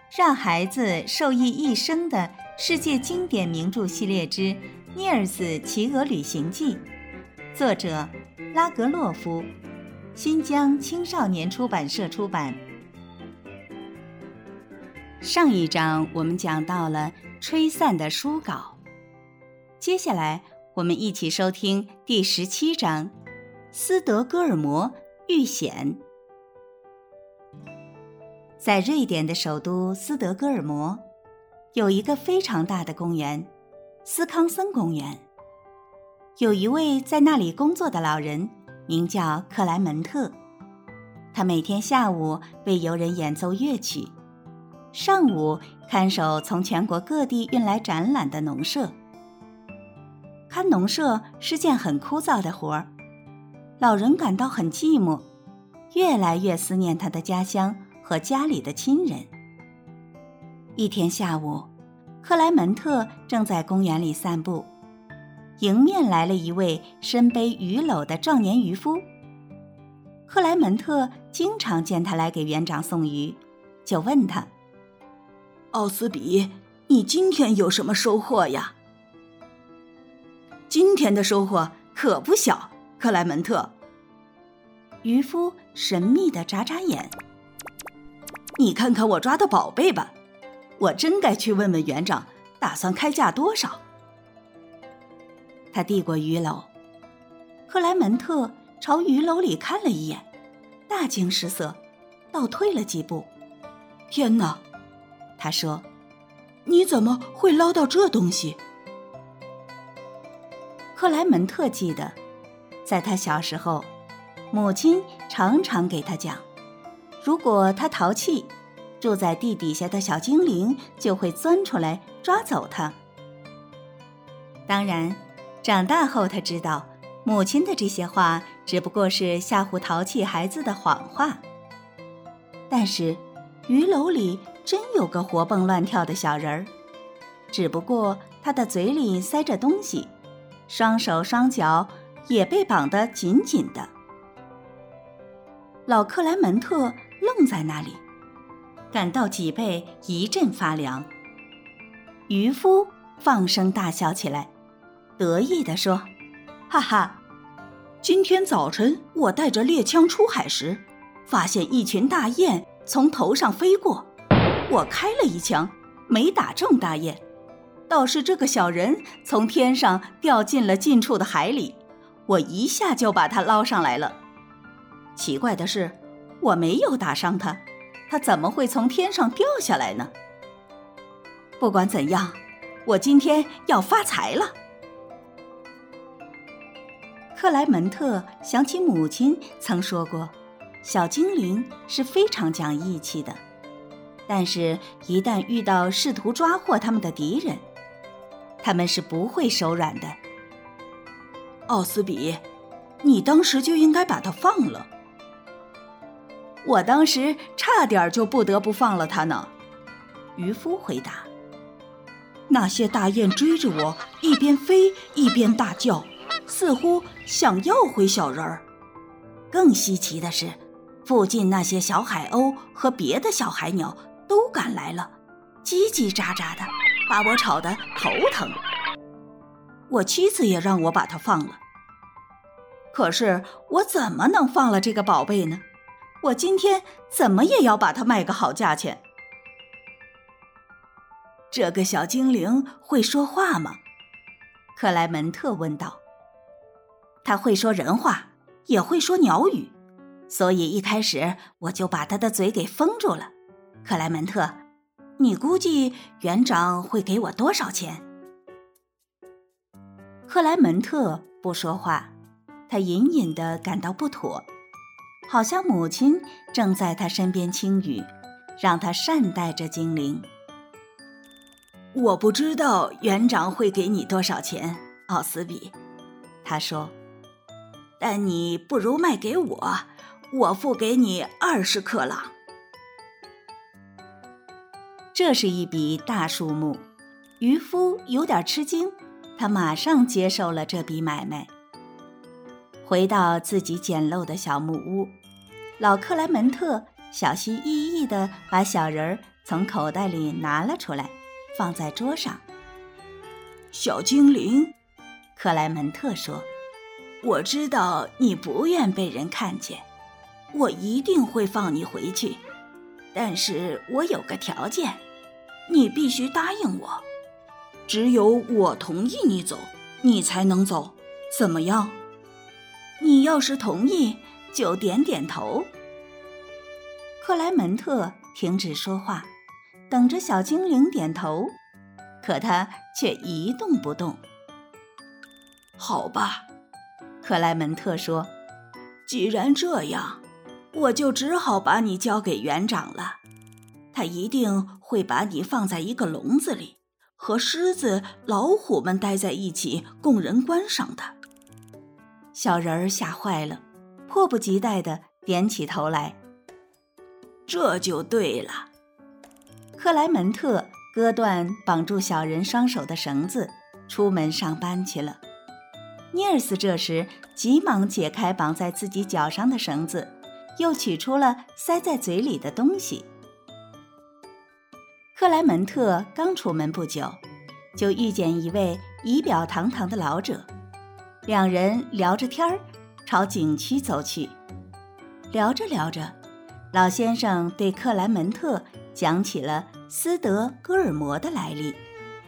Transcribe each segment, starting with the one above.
让孩子受益一生的世界经典名著系列之《尼尔斯骑鹅旅行记》，作者拉格洛夫，新疆青少年出版社出版。上一章我们讲到了吹散的书稿，接下来我们一起收听第17章斯德哥尔摩遇险。在瑞典的首都斯德哥尔摩，有一个非常大的公园，斯康森公园。有一位在那里工作的老人，名叫克莱门特。他每天下午为游人演奏乐曲，上午看守从全国各地运来展览的农舍。看农舍是件很枯燥的活儿，老人感到很寂寞，越来越思念他的家乡和家里的亲人。一天下午，克莱门特正在公园里散步，迎面来了一位身背鱼篓的壮年渔夫。克莱门特经常见他来给园长送鱼，就问他： 奥斯比，你今天有什么收获呀？今天的收获可不小，克莱门特。 渔夫神秘地眨眨眼。 你看看我抓的宝贝吧，我真该去问问园长，打算开价多少。 他递过鱼篓，克莱门特朝鱼篓里看了一眼，大惊失色，倒退了几步。 天哪， 他说， 你怎么会捞到这东西？ 克莱门特记得，在他小时候，母亲常常给他讲，如果他淘气，住在地底下的小精灵就会钻出来抓走他。当然，长大后他知道，母亲的这些话只不过是吓唬淘气孩子的谎话。但是，鱼篓里真有个活蹦乱跳的小人儿，只不过他的嘴里塞着东西，双手双脚也被绑得紧紧的。老克莱门特愣在那里，感到脊背一阵发凉。渔夫放声大笑起来，得意地说：哈哈， 今天早晨我带着猎枪出海时，发现一群大雁从头上飞过，我开了一枪，没打中大雁，倒是这个小人从天上掉进了近处的海里，我一下就把他捞上来了。奇怪的是，我没有打伤他，他怎么会从天上掉下来呢？不管怎样，我今天要发财了。 克莱门特想起母亲曾说过，小精灵是非常讲义气的，但是一旦遇到试图抓获他们的敌人，他们是不会手软的。 奥斯比，你当时就应该把他放了。我当时差点就不得不放了他呢，渔夫回答。那些大雁追着我，一边飞一边大叫，似乎想要回小人儿。更稀奇的是，附近那些小海鸥和别的小海鸟都赶来了，叽叽喳喳的，把我吵得头疼。我妻子也让我把它放了，可是我怎么能放了这个宝贝呢？我今天怎么也要把它卖个好价钱。这个小精灵会说话吗？克莱门特问道。他会说人话，也会说鸟语，所以一开始我就把他的嘴给封住了。克莱门特，你估计园长会给我多少钱？ 克莱门特不说话，他隐隐地感到不妥，好像母亲正在他身边轻语，让他善待这精灵。 我不知道园长会给你多少钱，奥斯比，他说，但你不如卖给我，我付给你20克朗。 这是一笔大数目，渔夫有点吃惊，他马上接受了这笔买卖。回到自己简陋的小木屋，老克莱门特小心翼翼地把小人儿从口袋里拿了出来，放在桌上。 小精灵， 克莱门特说， 我知道你不愿被人看见，我一定会放你回去，但是我有个条件，你必须答应我，只有我同意你走，你才能走，怎么样？你要是同意，就点点头。 克莱门特停止说话，等着小精灵点头，可他却一动不动。 好吧， 克莱门特说， 既然这样，我就只好把你交给园长了，他一定会把你放在一个笼子里，和狮子、老虎们待在一起，供人观赏的。 小人儿吓坏了，迫不及待地点起头来。 这就对了。 克莱门特割断绑住小人双手的绳子，出门上班去了。尼尔斯这时急忙解开绑在自己脚上的绳子，又取出了塞在嘴里的东西。克莱门特刚出门不久，就遇见一位仪表堂堂的老者，两人聊着天儿，朝景区走去。聊着聊着，老先生对克莱门特讲起了斯德哥尔摩的来历。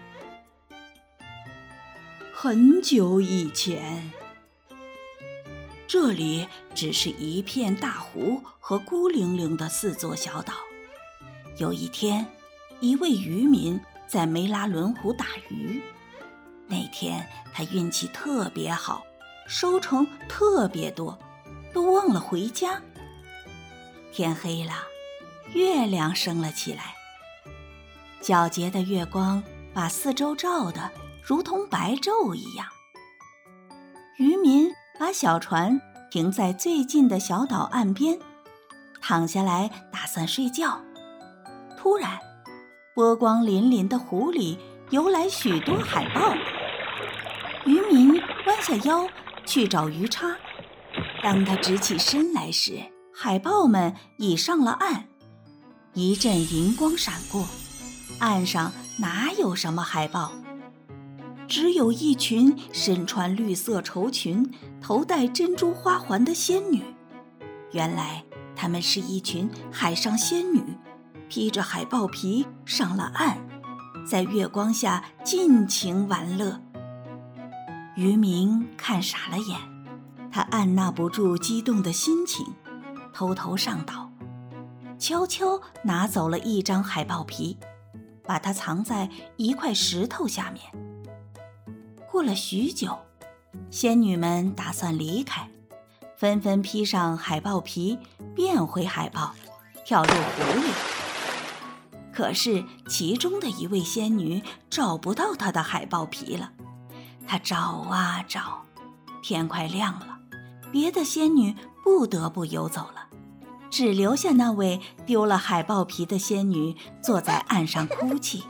很久以前，这里只是一片大湖和孤零零的4座小岛。有一天，一位渔民在梅拉伦湖打鱼，那天他运气特别好，收成特别多，都忘了回家。天黑了，月亮升了起来，皎洁的月光把四周照得如同白昼一样。渔民把小船停在最近的小岛岸边，躺下来打算睡觉。突然，波光粼粼的湖里游来许多海豹。渔民弯下腰去找鱼叉，当他直起身来时，海豹们已上了岸。一阵银光闪过，岸上哪有什么海豹，只有一群身穿绿色绸裙、头戴珍珠花环的仙女。原来她们是一群海上仙女，披着海豹皮上了岸，在月光下尽情玩乐。渔民看傻了眼，他按捺不住激动的心情，偷偷上岛，悄悄拿走了一张海豹皮，把它藏在一块石头下面。过了许久，仙女们打算离开，纷纷披上海豹皮，变回海豹，跳入湖里。可是其中的一位仙女找不到她的海豹皮了，她找啊找，天快亮了，别的仙女不得不游走了，只留下那位丢了海豹皮的仙女坐在岸上哭泣。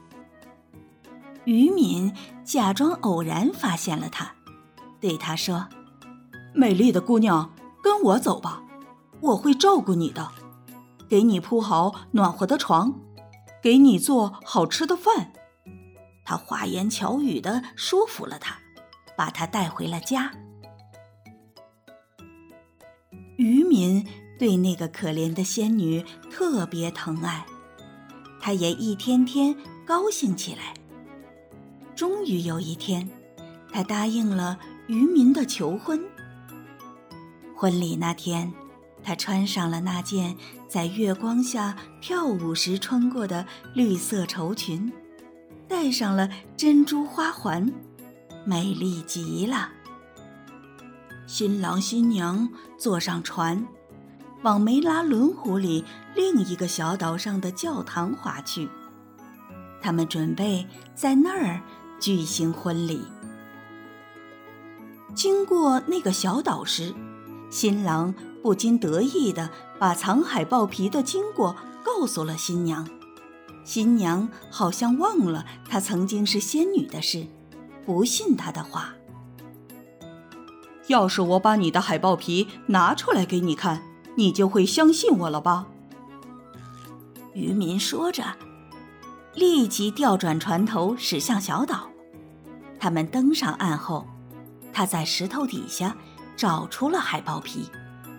渔民假装偶然发现了她，对她说：“美丽的姑娘，跟我走吧，我会照顾你的，给你铺好暖和的床，给你做好吃的饭。”他花言巧语地说服了她，把她带回了家。渔民对那个可怜的仙女特别疼爱，他也一天天高兴起来。终于有一天，他答应了渔民的求婚。婚礼那天，他穿上了那件在月光下跳舞时穿过的绿色绸裙，戴上了珍珠花环，美丽极了。新郎新娘坐上船，往梅拉伦湖里另一个小岛上的教堂划去。他们准备在那儿举行婚礼。经过那个小岛时，新郎不禁得意地把藏海豹皮的经过告诉了新娘。新娘好像忘了她曾经是仙女的事，不信她的话。要是我把你的海豹皮拿出来给你看，你就会相信我了吧？ 渔民说着，立即调转船头驶向小岛。他们登上岸后，他在石头底下找出了海豹皮。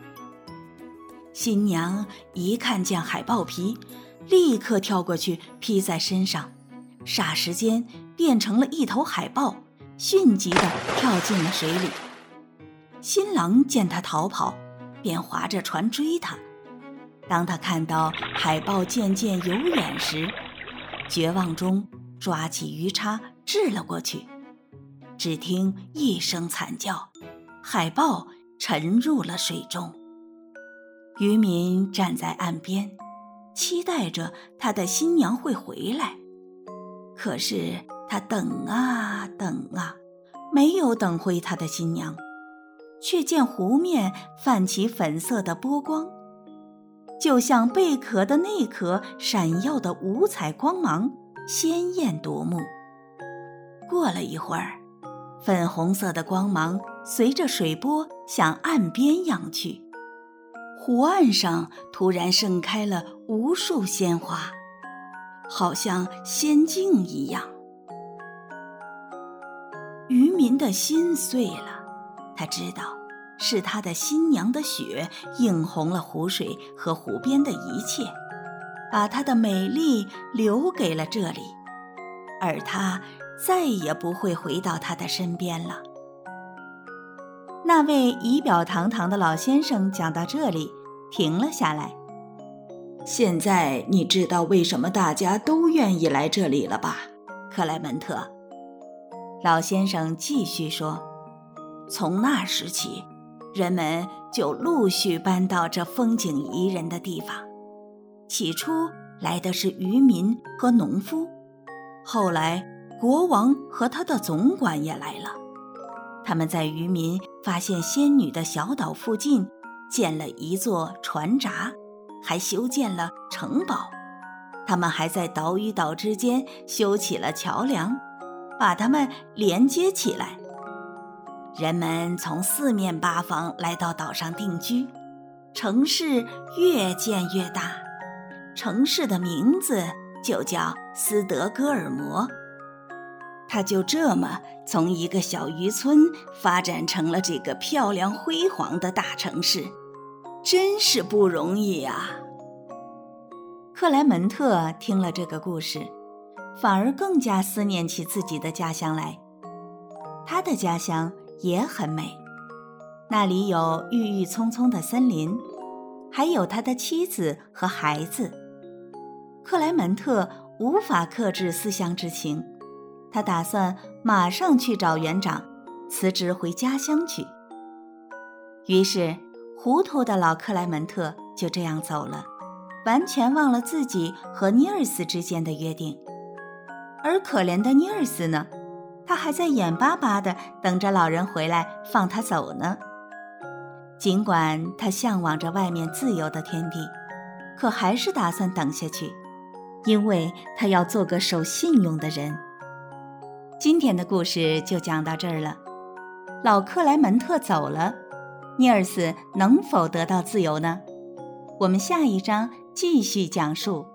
新娘一看见海豹皮，立刻跳过去披在身上，霎时间变成了一头海豹，迅疾地跳进了水里。新郎见他逃跑，便划着船追他。当他看到海豹渐渐游远时，绝望中抓起鱼叉掷了过去。只听一声惨叫，海豹沉入了水中。渔民站在岸边，期待着他的新娘会回来。可是他等啊等啊，没有等回他的新娘，却见湖面泛起粉色的波光，就像贝壳的内壳闪耀的五彩光芒，鲜艳夺目。过了一会儿，粉红色的光芒随着水波向岸边漾去，湖岸上突然盛开了无数鲜花，好像仙境一样。渔民的心碎了，他知道是他的新娘的血映红了湖水和湖边的一切，把她的美丽留给了这里，而他再也不会回到她的身边了。那位仪表堂堂的老先生讲到这里停了下来。现在你知道为什么大家都愿意来这里了吧，克莱门特？老先生继续说，从那时起，人们就陆续搬到这风景宜人的地方。起初来的是渔民和农夫，后来国王和他的总管也来了。他们在渔民发现仙女的小岛附近建了一座船闸，还修建了城堡。他们还在岛与岛之间修起了桥梁，把它们连接起来。人们从四面八方来到岛上定居，城市越建越大，城市的名字就叫斯德哥尔摩。它就这么从一个小渔村发展成了这个漂亮辉煌的大城市，真是不容易啊！克莱门特听了这个故事，反而更加思念起自己的家乡来。他的家乡也很美，那里有郁郁葱葱的森林，还有他的妻子和孩子。克莱门特无法克制思乡之情，他打算马上去找园长，辞职回家乡去。于是糊涂的老克莱门特就这样走了，完全忘了自己和尼尔斯之间的约定。而可怜的尼尔斯呢，他还在眼巴巴地等着老人回来放他走呢。尽管他向往着外面自由的天地，可还是打算等下去，因为他要做个守信用的人。今天的故事就讲到这儿了。老克莱门特走了，尼尔斯能否得到自由呢？我们下一章继续讲述。